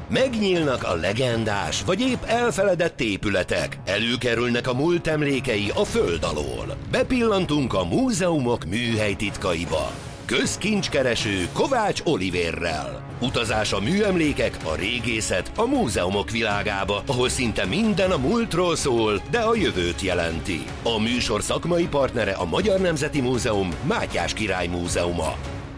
Megnyílnak a legendás vagy épp elfeledett épületek, előkerülnek a múlt emlékei a föld alól. Bepillantunk a múzeumok műhely titkaiba. Közkincskereső Kovács Olivérrel. Utazás a műemlékek, a régészet, a múzeumok világába, ahol szinte minden a múltról szól, de a jövőt jelenti. A műsor szakmai partnere a Magyar Nemzeti Múzeum, Mátyás Király Múzeuma.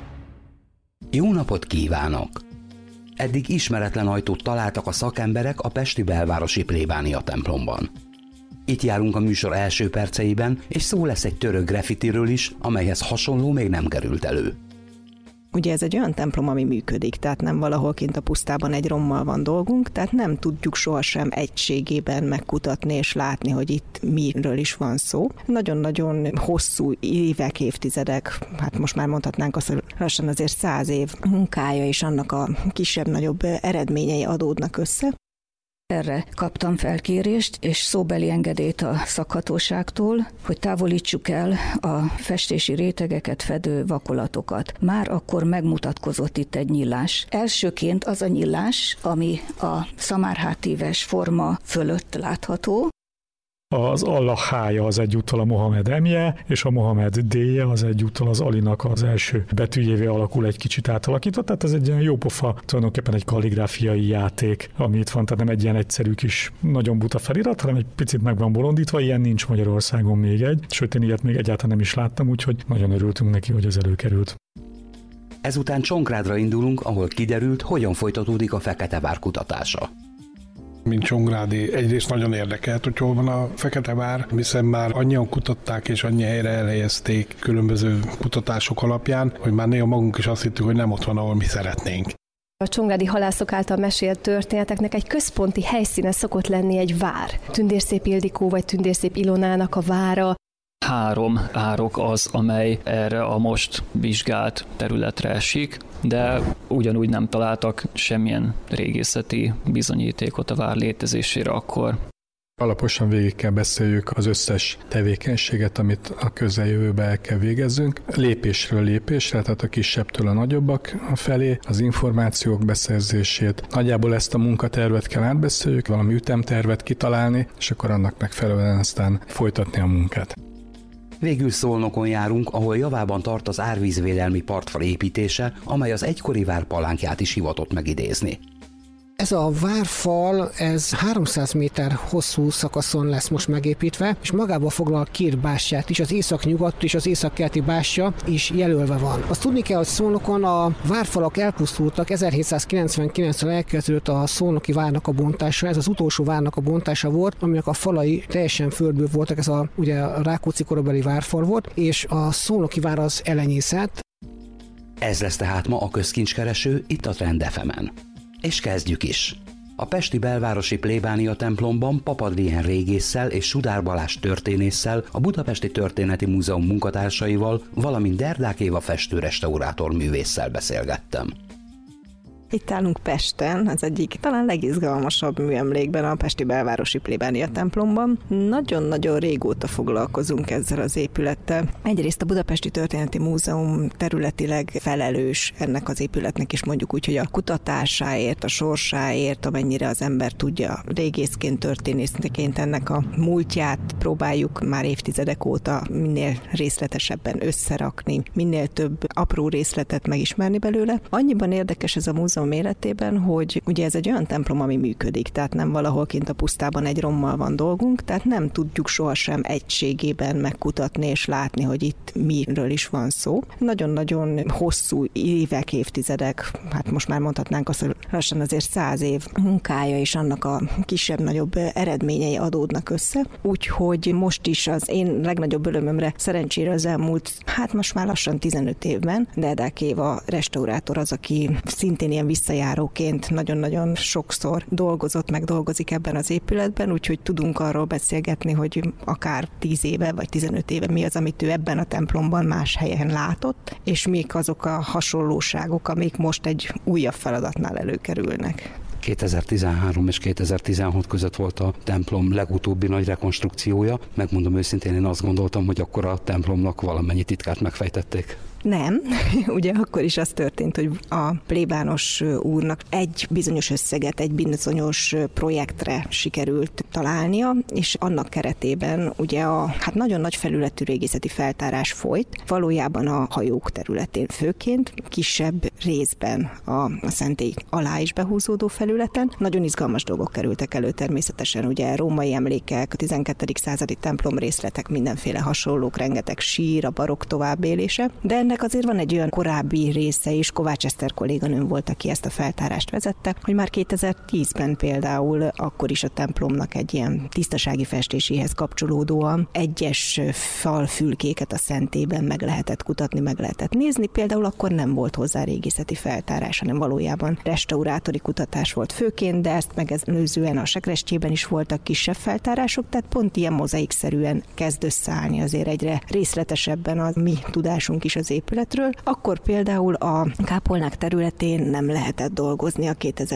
Jó napot kívánok! Eddig ismeretlen ajtót találtak a szakemberek a pesti belvárosi plébánia templomban. Itt járunk a műsor első perceiben, és szó lesz egy török graffitiről is, amelyhez hasonló még nem került elő. Ugye ez egy olyan templom, ami működik, tehát nem valahol kint a pusztában egy rommal van dolgunk, tehát nem tudjuk sohasem egységében megkutatni és látni, hogy itt miről is van szó. Nagyon-nagyon hosszú évek, évtizedek, hát most már mondhatnánk azt, hogy lassan azért 100 év munkája és annak a kisebb-nagyobb eredményei adódnak össze. Erre kaptam felkérést és szóbeli engedélyt a szakhatóságtól, hogy távolítsuk el a festési rétegeket fedő vakolatokat. Már akkor megmutatkozott itt egy nyílás. Elsőként az a nyílás, ami a szamárhátíves forma fölött látható. Az Allah hája az egyúttal a Mohamed emje, és a Mohamed D-je az egyúttal az Alinak az első betűjévé alakul egy kicsit átalakított, tehát ez egy ilyen jópofa, tulajdonképpen egy kalligráfiai játék, ami itt van, tehát nem egy ilyen egyszerű kis, nagyon buta felirat, hanem egy picit meg van bolondítva, ilyen nincs Magyarországon még egy, sőt én ilyet még egyáltalán nem is láttam, úgyhogy nagyon örültünk neki, hogy ez előkerült. Ezután Csongrádra indulunk, ahol kiderült, hogyan folytatódik a Feketevár kutatása. Mint csongrádi, egyrészt nagyon érdekelt, hogy hol van a Feketevár, hiszen már annyian kutatták és annyi helyre elhelyezték különböző kutatások alapján, hogy már néha magunk is azt hittük, hogy nem ott van, ahol mi szeretnénk. A csongrádi halászok által mesélt történeteknek egy központi helyszíne szokott lenni egy vár. Tündérszép Ildikó vagy Tündérszép Ilonának a vára. 3 árok az, amely erre a most vizsgált területre esik, de ugyanúgy nem találtak semmilyen régészeti bizonyítékot a vár létezésére akkor. Alaposan végig kell beszéljük az összes tevékenységet, amit a közeljövőben el kell végezzünk. Lépésről lépésre, tehát a kisebbtől a nagyobbak felé, az információk beszerzését. Nagyjából ezt a munkatervet kell átbeszéljük, valami ütemtervet kitalálni, és akkor annak megfelelően aztán folytatni a munkát. Végül Szolnokon járunk, ahol javában tart az árvízvédelmi partfal építése, amely az egykori vár palánkját is hivatott megidézni. Ez a várfal, ez 300 méter hosszú szakaszon lesz most megépítve, és magába foglal 2 bástyát is, az észak-nyugat és az észak-keleti bástya is jelölve van. Azt tudni kell, hogy Szolnokon a várfalak elpusztultak, 1799-ben elkezdődött a szolnoki várnak a bontása, ez az utolsó várnak a bontása volt, aminek a falai teljesen földből voltak, ez ugye a Rákóczi korabeli várfal volt, és a szolnoki vár az elenyészett. Ez lesz tehát ma a közkincskereső itt a Trend FM-en. És kezdjük is. A pesti belvárosi plébánia templomban Papadrihen régésszel és Sudár Balázs történésszel, a Budapesti Történeti Múzeum munkatársaival, valamint Derdák Éva festő-restaurátor művésszel beszélgettem. Itt állunk Pesten, az egyik talán legizgalmasabb műemlékben, a pesti belvárosi plébánia templomban. Nagyon-nagyon régóta foglalkozunk ezzel az épülettel. Egyrészt a Budapesti Történeti Múzeum területileg felelős ennek az épületnek is, mondjuk úgy, hogy a kutatásáért, a sorsáért, amennyire az ember tudja régészként, történészként ennek a múltját próbáljuk már évtizedek óta minél részletesebben összerakni, minél több apró részletet megismerni belőle. Annyiban érdekes ez a múzeum életében, hogy ugye ez egy olyan templom, ami működik, tehát nem valahol kint a pusztában egy rommal van dolgunk, tehát nem tudjuk sohasem egységében megkutatni és látni, hogy itt miről is van szó. Nagyon-nagyon hosszú évek, évtizedek, hát most már mondhatnánk azt, hogy lassan azért 100 év munkája és annak a kisebb-nagyobb eredményei adódnak össze. Úgyhogy most is az én legnagyobb örömömre szerencsére az elmúlt, hát most már lassan 15 évben Derdák Éva restaurátor az, aki szintén ilyen visszajáróként nagyon-nagyon sokszor dolgozott, meg dolgozik ebben az épületben, úgyhogy tudunk arról beszélgetni, hogy akár 10 éve vagy 15 éve mi az, amit ő ebben a templomban más helyen látott, és mik azok a hasonlóságok, amik most egy újabb feladatnál előkerülnek. 2013 és 2016 között volt a templom legutóbbi nagy rekonstrukciója. Megmondom őszintén, én azt gondoltam, hogy akkor a templomnak valamennyi titkát megfejtették. Nem, ugye akkor is az történt, hogy a plébános úrnak egy bizonyos összeget, egy bizonyos projektre sikerült találnia, és annak keretében ugye nagyon nagy felületű régészeti feltárás folyt, valójában a hajók területén főként, kisebb részben a szentély alá is behúzódó felületen. Nagyon izgalmas dolgok kerültek elő természetesen, ugye római emlékek, a 12. századi templom részletek, mindenféle hasonlók, rengeteg sír, a barokk továbbélése, de ennek azért van egy olyan korábbi része is, Kovács Eszter kolléganőm volt, aki ezt a feltárást vezette, hogy már 2010-ben például akkor is a templomnak egy ilyen tisztasági festéséhez kapcsolódóan egyes falfülkéket a szentélyben meg lehetett kutatni, meg lehetett nézni, például akkor nem volt hozzá régészeti feltárás, hanem valójában restaurátori kutatás volt főként, de ezt megelőzően a Sekrestjében is voltak kisebb feltárások, tehát pont ilyen mozaikszerűen kezd összeállni azért egyre részletesebben a mi tudásunk is az épületről. Akkor például a kápolnák területén nem lehetett dolgozni a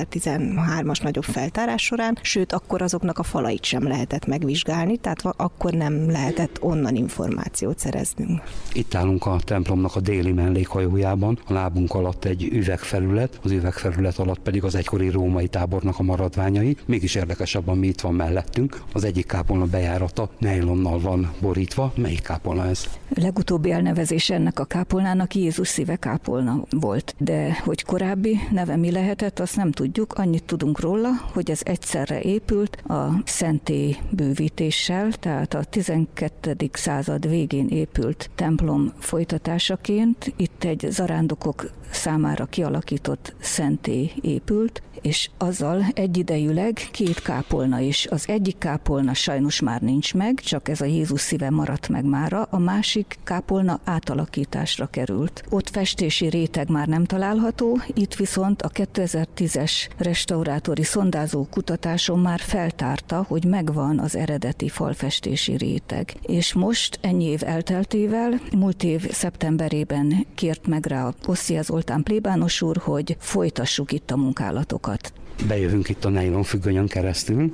2013-as nagyobb feltárás során, sőt, akkor azoknak a falait sem lehetett megvizsgálni, tehát akkor nem lehetett onnan információt szereznünk. Itt állunk a templomnak a déli mellékhajójában, a lábunk alatt egy üvegfelület, az üvegfelület alatt pedig az egykori római tábornak a maradványai. Mégis érdekesebb, ami itt van mellettünk. Az egyik kápolna bejárata nejlonnal van borítva. Melyik kápolna ez? Legutóbbi elnevezés ennek a kápolnának Jézus szíve kápolna volt, de hogy korábbi neve mi lehetett, azt nem tudjuk. Annyit tudunk róla, hogy ez egyszerre épült a szentély bővítéssel, tehát a 12. század végén épült templom folytatásaként. Itt egy zarándokok számára kialakított szentély épült, és azzal egyidejűleg két kápolna is. Az egyik kápolna sajnos már nincs meg, csak ez a Jézus szíve maradt meg mára, a másik kápolna átalakításra került. Ott festési réteg már nem található, itt viszont a 2010-es restaurátori szondázó kutatáson már feltárta, hogy megvan az eredeti falfestési réteg. És most ennyi év elteltével, múlt év szeptemberében kért meg rá a Osszia Zoltán plébános úr, hogy folytassuk itt a munkálatokat. Bejövünk itt a nejlon függönyön keresztül.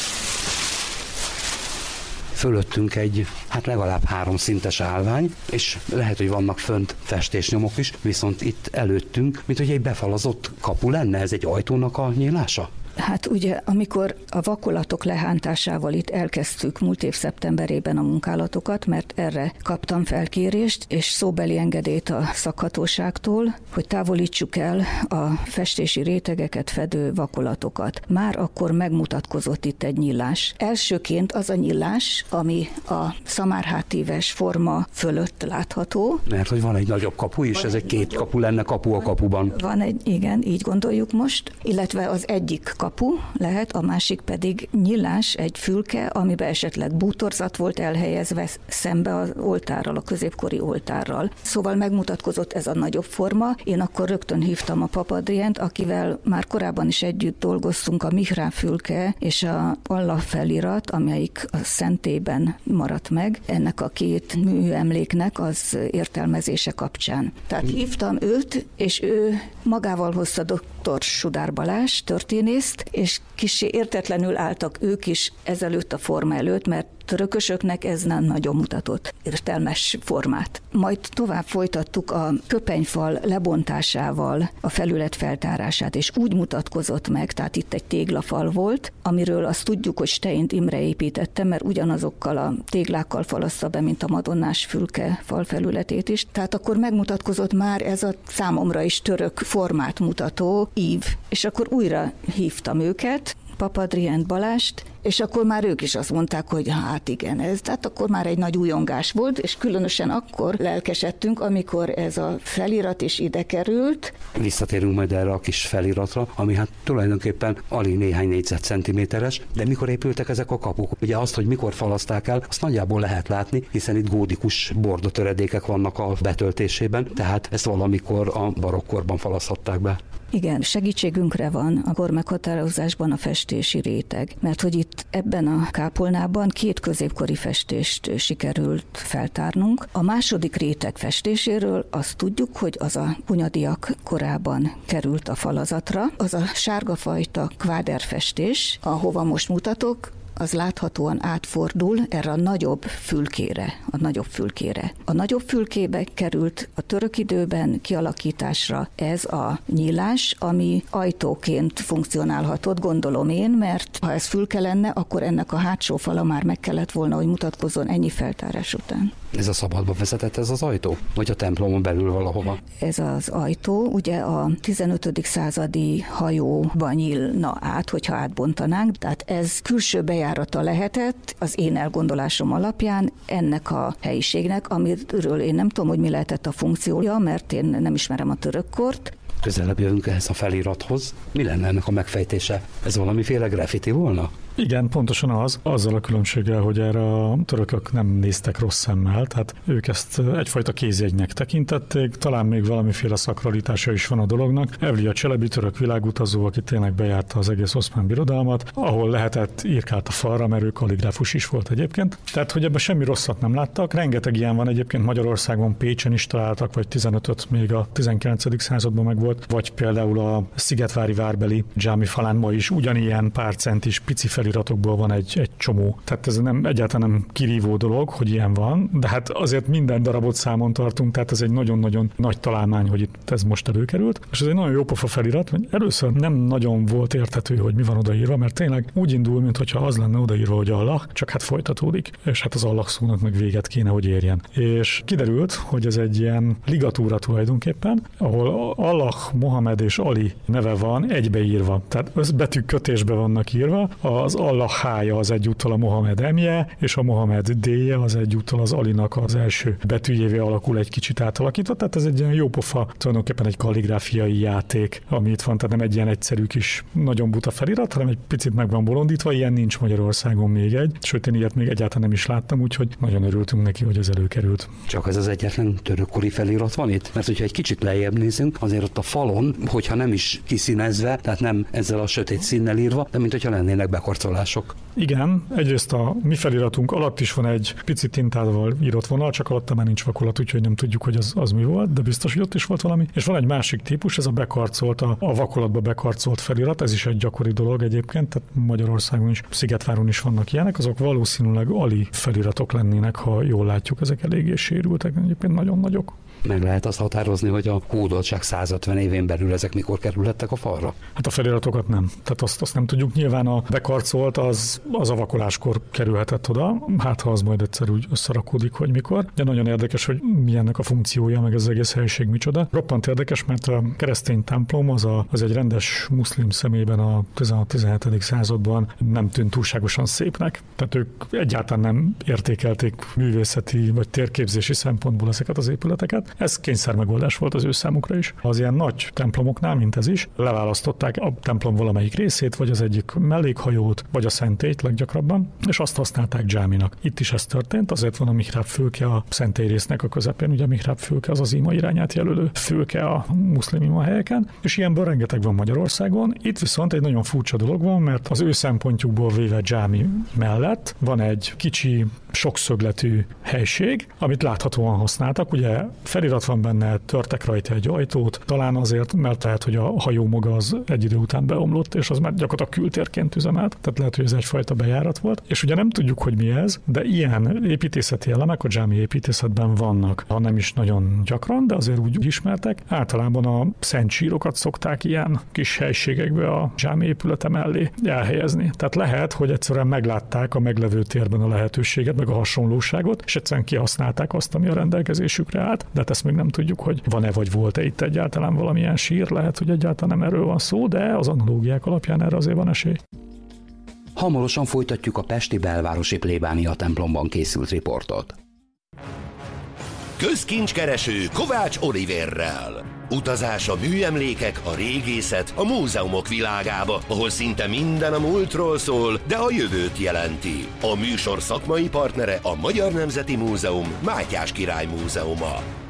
Fölöttünk egy, legalább 3 szintes állvány, és lehet, hogy vannak fönt festésnyomok is, viszont itt előttünk, mint hogy egy befalazott kapu lenne, ez egy ajtónak a nyílása? Hát ugye, amikor a vakolatok lehántásával itt elkezdtük múlt év szeptemberében a munkálatokat, mert erre kaptam felkérést és szóbeli engedélyt a szakhatóságtól, hogy távolítsuk el a festési rétegeket fedő vakolatokat. Már akkor megmutatkozott itt egy nyílás. Elsőként az a nyílás, ami a szamárhátíves forma fölött látható. Mert hogy van egy nagyobb kapu is, ez egy 2 kapu lenne, kapu a kapuban. Van egy, igen, így gondoljuk most, illetve az egyik kapu lehet, a másik pedig nyílás, egy fülke, amiben esetleg bútorzat volt elhelyezve szembe az oltárral, a középkori oltárral. Szóval megmutatkozott ez a nagyobb forma. Én akkor rögtön hívtam a Pap Adrient, akivel már korábban is együtt dolgoztunk, a mihrán fülke és a Allah felirat, amelyik a szentélyben maradt meg, ennek a 2 műemléknek az értelmezése kapcsán. Tehát hívtam őt, és ő magával hozta dr. Sudár Balázs történészt, és kissé értetlenül álltak ők is ezelőtt a forma előtt, mert törökösöknek ez nem nagyon mutatott értelmes formát. Majd tovább folytattuk a köpenyfal lebontásával a felület feltárását, és úgy mutatkozott meg, tehát itt egy téglafal volt, amiről azt tudjuk, hogy Steint Imre építette, mert ugyanazokkal a téglákkal falazta be, mint a madonnás fülke falfelületét is. Tehát akkor megmutatkozott már ez a számomra is török formát mutató ív. És akkor újra hívtam őket, Pap Adrient Balást, és akkor már ők is azt mondták, hogy hát igen, ez, tehát akkor már egy nagy újongás volt, és különösen akkor lelkesedtünk, amikor ez a felirat is ide került. Visszatérünk majd erre a kis feliratra, ami hát tulajdonképpen alig néhány négyzetcentiméteres, de mikor épültek ezek a kapuk? Ugye azt, hogy mikor falaszták el, azt nagyjából lehet látni, hiszen itt gótikus bordatöredékek vannak a betöltésében, tehát ezt valamikor a barokkorban falaszthatták be. Igen, segítségünkre van a kormeghatározásban a festési réteg, mert hogy itt ebben a kápolnában 2 középkori festést sikerült feltárnunk. A második réteg festéséről azt tudjuk, hogy az a hunyadiak korában került a falazatra. Az a sárgafajta kváderfestés, ahova most mutatok, az láthatóan átfordul erre a nagyobb fülkére. A nagyobb fülkébe került a török időben kialakításra ez a nyílás, ami ajtóként funkcionálhatott, gondolom én, mert ha ez fülke lenne, akkor ennek a hátsó fala már meg kellett volna, hogy mutatkozzon ennyi feltárás után. Ez a szabadba vezetett ez az ajtó? Vagy a templomon belül valahova? Ez az ajtó ugye a 15. századi hajóba nyílna át, hogyha átbontanánk, tehát ez külső bejárata lehetett az én elgondolásom alapján ennek a helyiségnek, amiről én nem tudom, hogy mi lehetett a funkciója, mert én nem ismerem a török kort. Közelebb jövünk ehhez a felirathoz. Mi lenne ennek a megfejtése? Ez valamiféle graffiti volna? Igen, pontosan azzal a különbséggel, hogy erre a törökök nem néztek rossz szemmel, tehát ők ezt egyfajta kézjegynek tekintették, talán még valamiféle szakralitása is van a dolognak. Evliya Çelebi török világutazó, aki tényleg bejárta az egész oszmán birodalmat, ahol lehetett, írkált a falra, mert ő kalligráfus is volt egyébként. Tehát, hogy ebben semmi rosszat nem láttak. Rengeteg ilyen van egyébként Magyarországon, Pécsen is találtak, vagy 15-öt még a 19. században megvolt, vagy például a Szigetvári várbeli dzsámi falán ma is ugyanilyen pár centis pici feliratokból van egy csomó. Tehát ez egyáltalán nem kirívó dolog, hogy ilyen van, de hát azért minden darabot számon tartunk, tehát ez egy nagyon-nagyon nagy találmány, hogy itt ez most előkerült. És ez egy nagyon jó pofa felirat, hogy először nem nagyon volt érthető, hogy mi van odaírva, mert tényleg úgy indul, mintha az lenne odaírva, hogy Allah, csak hát folytatódik, és hát az Allah szónak meg véget kéne, hogy érjen. És kiderült, hogy ez egy ilyen ligatúra tulajdonképpen, ahol Allah, Mohamed és Ali neve van egybeírva. Tehát összbetűk kötésbe vannak írva, az Allah hája az egyúttal a Mohamed emje, és a Mohamed D-je az egyúttal az Alinak az első betűjévé alakul egy kicsit átalakítva, tehát ez egy ilyen jópofa, tulajdonképpen egy kalligráfiai játék, ami itt van, tehát nem egy ilyen egyszerű kis, nagyon buta felirat, hanem egy picit meg van bolondítva, ilyen nincs Magyarországon még egy, sőt én ilyet még egyáltalán nem is láttam, úgyhogy nagyon örültünk neki, hogy ez előkerült. Csak ez az egyetlen törökkori felirat van itt? Mert hogyha egy kicsit lejjebb nézünk, azért ott a falon, hogyha nem is kiszínezve, tehát nem ezzel a sötét színnel írva, de mint hogyha lennének bekarcolások. Igen, egyrészt a mi feliratunk alatt is van egy pici tintával írott vonal, csak alatta már nincs vakolat, úgyhogy nem tudjuk, hogy az mi volt, de biztos, hogy ott is volt valami. És van egy másik típus, ez a bekarcolt, a vakolatba bekarcolt felirat, ez is egy gyakori dolog egyébként, tehát Magyarországon is, Szigetváron is vannak ilyenek, azok valószínűleg Ali feliratok lennének, ha jól látjuk, ezek eléggé sérültek, egyébként nagyon nagyok. Meg lehet azt határozni, hogy a hódoltság 150 évén belül ezek mikor kerülhettek a falra? Hát a feliratokat nem. Tehát azt nem tudjuk. Nyilván a bekarcolt az a vakoláskor kerülhetett oda, hát ha az majd egyszer úgy összerakódik, hogy mikor. De nagyon érdekes, hogy mi ennek a funkciója, meg az egész helyiség micsoda. Roppant érdekes, mert a keresztény templom az egy rendes muszlim szemében a 16-17. században nem tűnt túlságosan szépnek. Tehát ők egyáltalán nem értékelték művészeti vagy térképzési szempontból ezeket az épületeket. Ez kényszermegoldás volt az ő számukra is. Az ilyen nagy templomoknál, mint ez is, leválasztották a templom valamelyik részét, vagy az egyik mellékhajót, vagy a szentélyt leggyakrabban, és azt használták dzsáminak. Itt is ez történt, azért van a mihrab fülke a szentély résznek a közepén, ugye a mihrab fülke az ima irányát jelölő fülke a muszlim ima helyeken, és ilyenből rengeteg van Magyarországon. Itt viszont egy nagyon furcsa dolog van, mert az ő szempontjukból véve dzsámi mellett van egy kicsi, sokszögletű helység, amit láthatóan használtak, ugye felirat van benne, törtek rajta egy ajtót, talán azért, mert lehet, hogy a hajó maga az egy idő után beomlott, és az már gyakorlatilag kültérként üzemelt, tehát lehet, hogy ez egyfajta bejárat volt. És ugye nem tudjuk, hogy mi ez, de ilyen építészeti elemek a dzsámi építészetben vannak, ha nem is nagyon gyakran, de azért úgy ismertek. Általában a szentsírokat szokták ilyen kis helységekbe a dzsámi épülete mellé elhelyezni. Tehát lehet, hogy egyszerűen meglátták a meglevő térben a lehetőséget, meg a hasonlóságot, és egyszerűen kihasználták azt, ami a rendelkezésükre állt, de hát ezt még nem tudjuk, hogy van-e vagy volt-e itt egyáltalán valamilyen sír, lehet, hogy egyáltalán nem erről van szó, de az analógiák alapján erre azért van esély. Hamarosan folytatjuk a pesti belvárosi plébánia templomban készült riportot. Közkincskereső Kovács Oliverrel. Utazás a műemlékek, a régészet, a múzeumok világába, ahol szinte minden a múltról szól, de a jövőt jelenti. A műsor szakmai partnere a Magyar Nemzeti Múzeum, Mátyás Király Múzeuma.